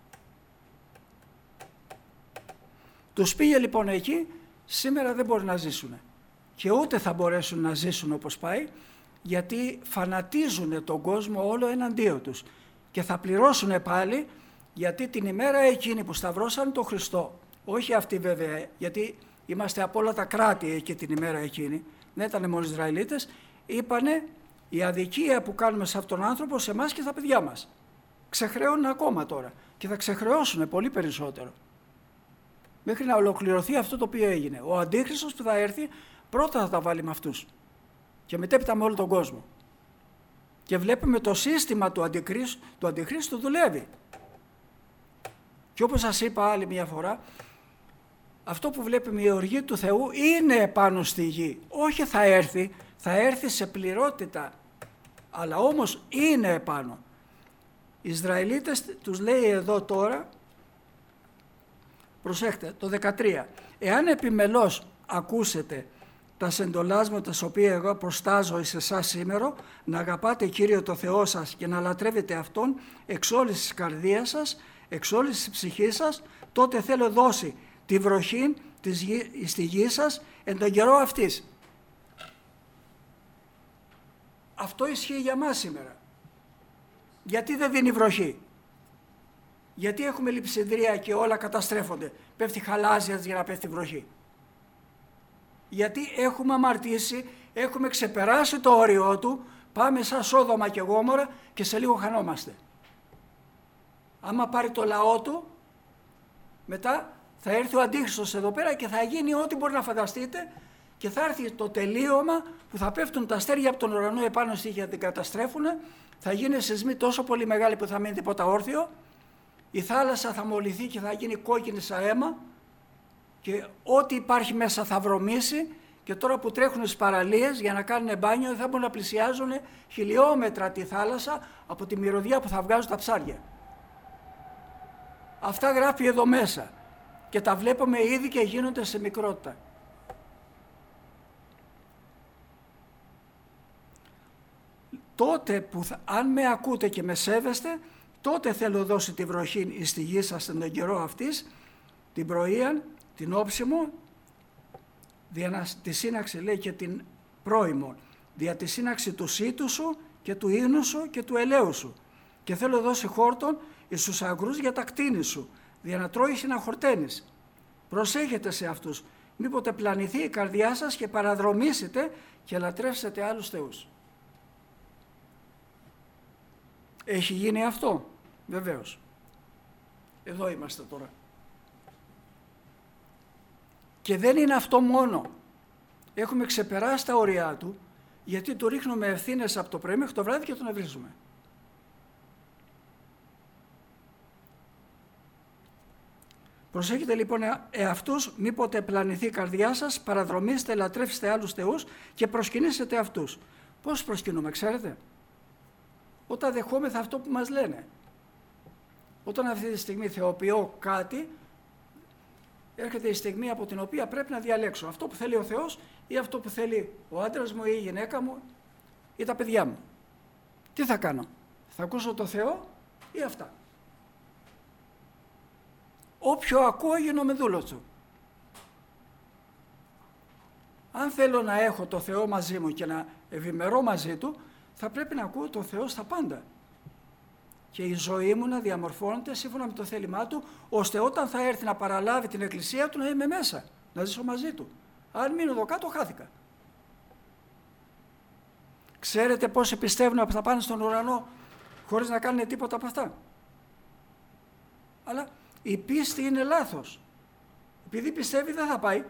Τους πήγε λοιπόν εκεί, σήμερα δεν μπορεί να ζήσουν. Και ούτε θα μπορέσουν να ζήσουν όπως πάει, γιατί φανατίζουν τον κόσμο όλο εναντίον τους. Και θα πληρώσουν πάλι, γιατί την ημέρα εκείνη που σταυρώσαν τον Χριστό, όχι αυτοί βέβαια, γιατί είμαστε από όλα τα κράτη εκεί την ημέρα εκείνη, δεν ήταν μόνο Ισραηλίτες, είπανε η αδικία που κάνουμε σε αυτόν τον άνθρωπο, σε εμάς και στα παιδιά μας. Ξεχρεώνουν ακόμα τώρα και θα ξεχρεώσουν πολύ περισσότερο. Μέχρι να ολοκληρωθεί αυτό το οποίο έγινε. Ο Αντίχριστος που θα έρθει πρώτα θα τα βάλει με αυτούς και μετέπειτα με όλο τον κόσμο. Και βλέπουμε το σύστημα του Αντιχρίστου, του Αντιχρίστου δουλεύει. Και όπως σας είπα άλλη μια φορά, αυτό που βλέπουμε η οργή του Θεού είναι επάνω στη γη. Όχι θα έρθει, θα έρθει σε πληρότητα, αλλά όμως είναι επάνω. Οι Ισραηλίτες τους λέει εδώ τώρα, προσέχτε, το δεκατρία, εάν επιμελώς ακούσετε τα σεντολάσματα τα οποία εγώ προστάζω εις εσάς σήμερα, να αγαπάτε Κύριο το Θεό σας και να λατρεύετε Αυτόν εξ όλης της καρδίας σας, εξ όλης της ψυχής σας, τότε θέλω δώσει τη βροχή της γη, στη γη σας εν τον καιρό αυτής. Αυτό ισχύει για μας σήμερα. Γιατί δεν δίνει βροχή? Γιατί έχουμε λειψιδρία και όλα καταστρέφονται? Πέφτει χαλάζιας για να πέφτει βροχή. Γιατί έχουμε αμαρτήσει, έχουμε ξεπεράσει το όριό του, πάμε σαν Σόδομα και Γόμορα και σε λίγο χανόμαστε. Άμα πάρει το λαό του, μετά θα έρθει ο Αντίχριστος εδώ πέρα και θα γίνει ό,τι μπορεί να φανταστείτε και θα έρθει το τελείωμα που θα πέφτουν τα αστέρια από τον ουρανό επάνω στη γη και την καταστρέφουν, θα γίνει σεισμοί τόσο πολύ μεγάλοι που θα μείνει τίποτα όρθιο, η θάλασσα θα μολυθεί και θα γίνει κόκκινη σαν αίμα και ό,τι υπάρχει μέσα θα βρωμίσει και τώρα που τρέχουν στις παραλίες για να κάνουν μπάνιο δεν θα μπορούν να πλησιάζουν χιλιόμετρα τη θάλασσα από τη μυρωδιά που θα βγάζουν τα ψάρια. Αυτά γράφει εδώ μέσα και τα βλέπουμε ήδη και γίνονται σε μικρότητα. Τότε που θα, αν με ακούτε και με σέβεστε, τότε θέλω δώσει τη βροχή εις τη γη σας τον καιρό αυτής, την πρωίαν, την όψιμο, δια τη σύναξη λέει και την πρώιμο, δια τη σύναξη του σύτου σου και του ίνου σου και του ελαίου σου. Και θέλω δώσει χόρτον εις τους αγρούς για τα κτίνη σου, δια να τρώεις ή να χορταίνεις. Προσέχετε σε αυτούς, μήποτε πλανηθεί η καρδιά σας και παραδρομήσετε και λατρεύσετε άλλους θεούς. Έχει γίνει αυτό? Βεβαίως. Εδώ είμαστε τώρα. Και δεν είναι αυτό μόνο. Έχουμε ξεπεράσει τα όρια του, γιατί του ρίχνουμε ευθύνες από το πρωί μέχρι το βράδυ και τον ευρίζουμε. Προσέχετε λοιπόν εαυτούς, μήποτε πλανηθεί η καρδιά σας, παραδρομήστε, λατρεύστε άλλους θεούς και προσκυνήσετε αυτούς. Πώς προσκυνούμε, ξέρετε? Όταν δεχόμεθα αυτό που μας λένε. Όταν αυτή τη στιγμή θεοποιώ κάτι, έρχεται η στιγμή από την οποία πρέπει να διαλέξω αυτό που θέλει ο Θεός ή αυτό που θέλει ο άντρας μου ή η γυναίκα μου ή τα παιδιά μου. Τι θα κάνω? Θα ακούσω το Θεό ή αυτά? Όποιο ακούω γίνομαι δούλος του. Αν θέλω να έχω το Θεό μαζί μου και να ευημερώ μαζί του, θα πρέπει να ακούω τον Θεό στα πάντα. Και η ζωή μου να διαμορφώνεται σύμφωνα με το θέλημά του, ώστε όταν θα έρθει να παραλάβει την εκκλησία του να είμαι μέσα, να ζήσω μαζί του. Αν μείνω εδώ κάτω, χάθηκα. Ξέρετε πόσοι πιστεύουν ότι θα πάνε στον ουρανό χωρίς να κάνουν τίποτα από αυτά? Αλλά η πίστη είναι λάθος. Επειδή πιστεύει δεν θα πάει.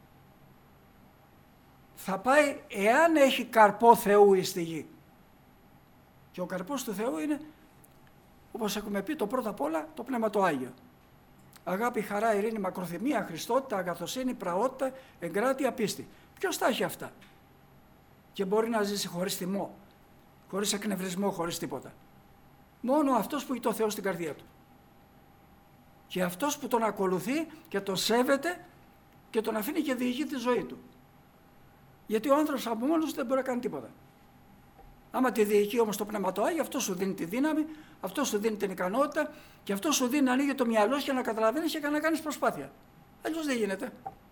Θα πάει εάν έχει καρπό Θεού εις τη γη. Και ο καρπός του Θεού είναι, όπως έχουμε πει, το πρώτο απ' όλα το Πνεύμα το Άγιο. Αγάπη, χαρά, ειρήνη, μακροθυμία, χριστότητα, αγαθοσύνη, πραότητα, εγκράτεια, πίστη. Ποιος τα έχει αυτά? Και μπορεί να ζήσει χωρίς θυμό, χωρίς εκνευρισμό, χωρίς τίποτα. Μόνο αυτός που έχει το Θεό στην καρδία του. Και αυτός που τον ακολουθεί και τον σέβεται και τον αφήνει και διηγεί τη ζωή του. Γιατί ο άνθρωπος από μόνος δεν μπορεί να κάνει τίποτα. Άμα τη διοικεί όμως το Πνεύμα το Άγιο, αυτό σου δίνει τη δύναμη, αυτό σου δίνει την ικανότητα και αυτό σου δίνει να ανοίγει το μυαλό και να καταλαβαίνεις και να κάνεις προσπάθεια. Αλλιώς δεν γίνεται.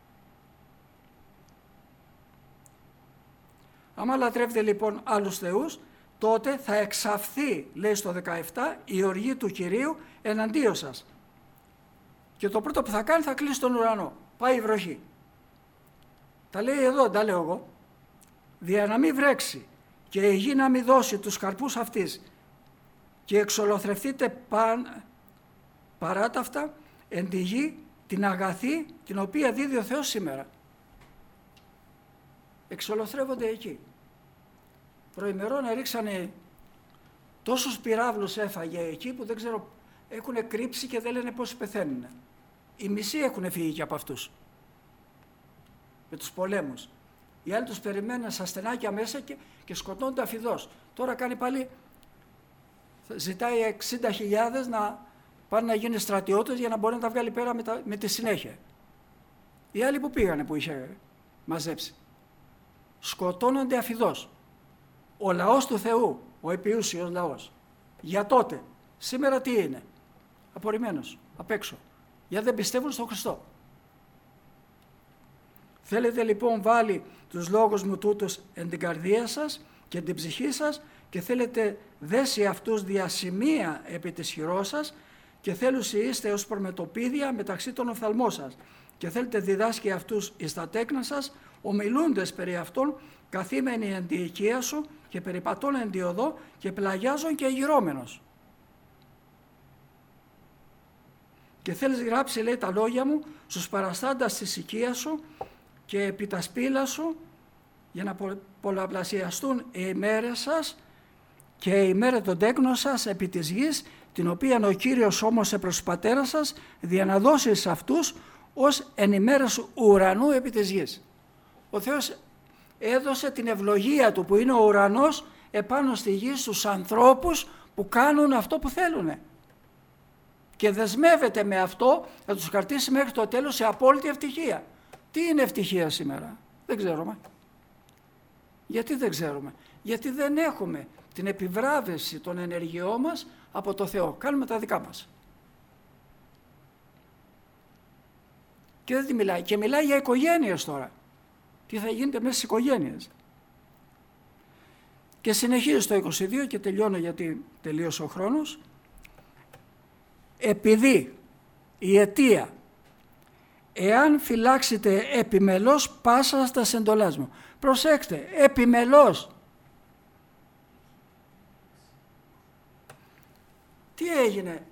Άμα λατρεύετε λοιπόν άλλους θεούς, τότε θα εξαφθεί, λέει στο δεκαεπτά, η οργή του Κυρίου εναντίον σας. Και το πρώτο που θα κάνει θα κλείσει τον ουρανό. Πάει η βροχή. Τα λέει εδώ, τα λέω εγώ. Δια να μην βρέξει και η γη να μην δώσει τους καρπούς αυτής και εξολοθρευτείτε παν, παρά τα αυτά εν τη γη την αγαθή την οποία δίδει ο Θεός σήμερα. Εξολοθρεύονται εκεί. Προημερών ρίξανε τόσους πυράβλους, έφαγε εκεί που δεν ξέρω, έχουν κρύψει και δεν λένε πόσοι πεθαίνουν. Οι μισοί έχουν φύγει και από αυτούς. Με τους πολέμους. Οι άλλοι τους περιμένουν στα στενάκια μέσα και, και σκοτώνονται αφιδώς. Τώρα κάνει πάλι ζητάει εξήντα χιλιάδες να πάνε να γίνουν στρατιώτες για να μπορεί να τα βγάλει πέρα με, τα, με τη συνέχεια. Οι άλλοι που πήγανε που είχε μαζέψει. Σκοτώνονται αφιδώς. Ο λαός του Θεού, ο επιούσιος λαός. Για τότε, σήμερα τι είναι? Απορριμμένος, απ' έξω. Γιατί δεν πιστεύουν στον Χριστό. Θέλετε λοιπόν βάλει τους λόγους μου τούτους εν την καρδία σας και την ψυχή σας και θέλετε δέσει αυτούς διασημεία επί της χειρός σας και θέλουσι είστε ως προμετωπίδια μεταξύ των οφθαλμών σας και θέλετε διδάσκει αυτούς εις τα τέκνα σας, ομιλούντες περί αυτών, καθήμενοι εν τη οικία σου και περιπατών εν τη οδό και πλαγιάζων και γυρώμενος. Και θέλεις γράψει, λέει, τα λόγια μου στους παραστάντας της οικίας σου και επί τα σπήλα σου για να πολλαπλασιαστούν οι ημέρες σας και η ημέρα των τέκνων σας επί της γης, την οποία ο Κύριος όμως προς πατέρα σας δια να δώσει σε αυτούς ως εν ημέρες ουρανού επί της γης. Ο Θεός έδωσε την ευλογία του που είναι ο ουρανός επάνω στη γη στους ανθρώπους που κάνουν αυτό που θέλουν. Και δεσμεύεται με αυτό να τους κρατήσει μέχρι το τέλος σε απόλυτη ευτυχία. Τι είναι ευτυχία σήμερα? Δεν ξέρουμε. Γιατί δεν ξέρουμε? Γιατί δεν έχουμε την επιβράβευση των ενεργειών μας από το Θεό. Κάνουμε τα δικά μας. Και δεν τη μιλάει. Και μιλάει για οικογένειες τώρα. Τι θα γίνεται μέσα στις οικογένειες. Και συνεχίζει στο είκοσι δύο και τελειώνω γιατί τελείωσε ο χρόνος. Επειδή η αιτία, εάν φυλάξετε επιμελώς πάσα στα εντολάς μου. Προσέξτε, επιμελώς. Τι έγινε?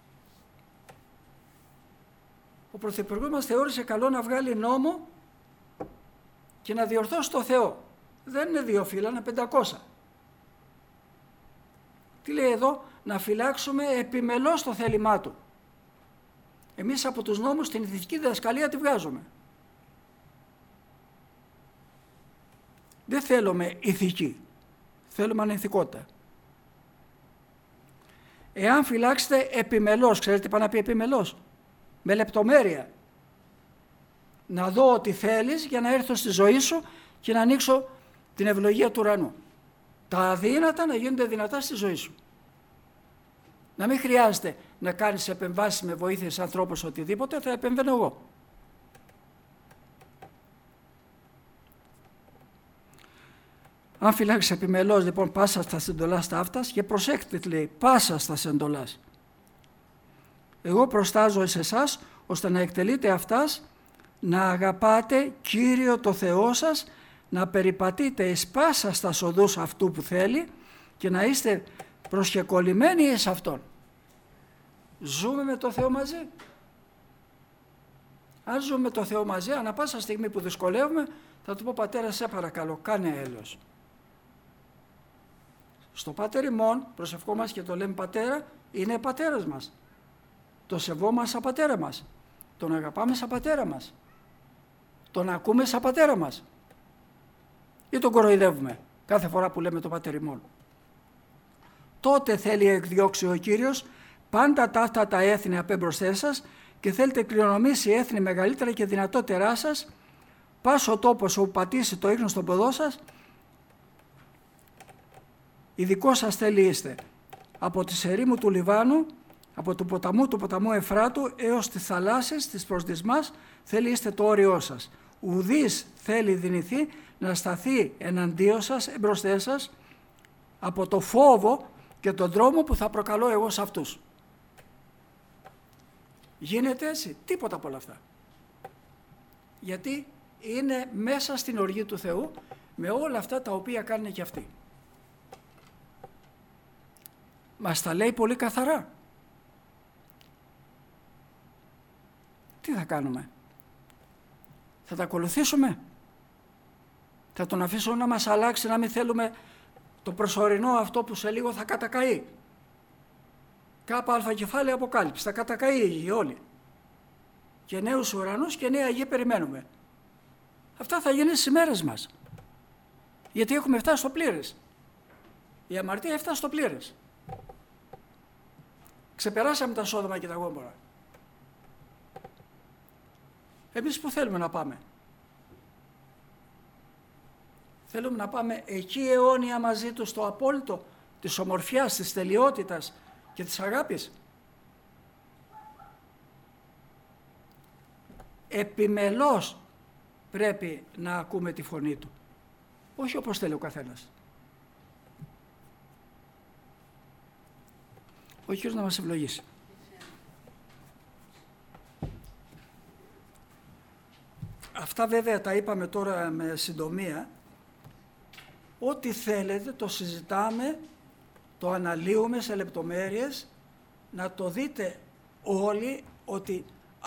Ο Πρωθυπουργός μας θεώρησε καλό να βγάλει νόμο και να διορθώσει το Θεό. Δεν είναι δύο φύλλα, είναι πεντακόσια. Τι λέει εδώ? Να φυλάξουμε επιμελώς το θέλημά του. Εμείς από τους νόμους την ηθική διδασκαλία τη βγάζουμε. Δεν θέλουμε ηθική, θέλουμε ανηθικότητα. Εάν φυλάξετε επιμελώς, ξέρετε τι πάει να πει επιμελώς? Με λεπτομέρεια. Να δω ό,τι θέλεις για να έρθω στη ζωή σου και να ανοίξω την ευλογία του ουρανού. Τα αδύνατα να γίνονται δυνατά στη ζωή σου. Να μην χρειάζεται να κάνεις επεμβάσεις με βοήθειες ανθρώπους οτιδήποτε, θα επεμβαίνω εγώ. Αν φυλάξεις επιμελώς λοιπόν πάσα στα εντολάς τα αυτάς και προσέξτε τι λέει, πάσα στα εντολάς. Εγώ προστάζω σε εσάς ώστε να εκτελείτε αυτάς, να αγαπάτε Κύριο το Θεό σας, να περιπατείτε εις πάσα στα οδούς αυτού που θέλει και να είστε προσκεκολλημένοι εις Αυτόν. Ζούμε με το Θεό μαζί. Αν ζούμε με το Θεό μαζί, ανά πάσα στιγμή που δυσκολεύουμε, θα του πω πατέρα σε παρακαλώ, κάνε έλεος. Στο Πάτερ ημών, προσευχόμαστε και το λέμε πατέρα, είναι πατέρας μας. Το σεβόμαστε σαν πατέρα μας. Τον αγαπάμε σαν πατέρα μας. Τον ακούμε σαν πατέρα μας. Ή τον κοροϊδεύουμε κάθε φορά που λέμε το Πάτερ ημών. Τότε θέλει εκδιώξει ο Κύριος πάντα ταύτα τα έθνη απέμπροσθέ σας και θέλετε κληρονομήσει έθνη μεγαλύτερα και δυνατότερά σας, πάσο τόπος όπου πατήσει το ίχνος στον ποδό σας, ειδικό σας θέλει είστε. Από τη ερήμου του Λιβάνου, από του ποταμού του ποταμού Εφράτου έως τις θαλάσσες της προσδισμάς θέλει είστε το όριό σας. Ουδής θέλει δυνηθεί να σταθεί εναντίον σας, εμπροσθέ σας, από το φόβο και τον δρόμο που θα προκαλώ εγώ σε αυτούς. Γίνεται έτσι? Τίποτα από όλα αυτά. Γιατί είναι μέσα στην οργή του Θεού με όλα αυτά τα οποία κάνουν και αυτοί. Μας τα λέει πολύ καθαρά. Τι θα κάνουμε? Θα τα ακολουθήσουμε? Θα τον αφήσουμε να μας αλλάξει, να μην θέλουμε το προσωρινό αυτό που σε λίγο θα κατακαεί? Κάπα αλφα κεφάλαια Αποκάλυψη, θα κατακαεί η γη όλη. Και νέους ουρανούς και νέα γη περιμένουμε. Αυτά θα γίνουν στις ημέρες μας. Γιατί έχουμε φτάσει στο πλήρες. Η αμαρτία έφτασε στο πλήρες. Ξεπεράσαμε τα Σόδομα και τα Γόμορα. Εμείς που θέλουμε να πάμε? Θέλουμε να πάμε εκεί αιώνια μαζί του στο απόλυτο της ομορφιάς, της τελειότητας και της αγάπης. Επιμελώς πρέπει να ακούμε τη φωνή του. Όχι όπως θέλει ο καθένας. Ο Κύριος να μας ευλογήσει. Αυτά βέβαια τα είπαμε τώρα με συντομία. Ό,τι θέλετε το συζητάμε, το αναλύουμε σε λεπτομέρειες, να το δείτε όλοι ότι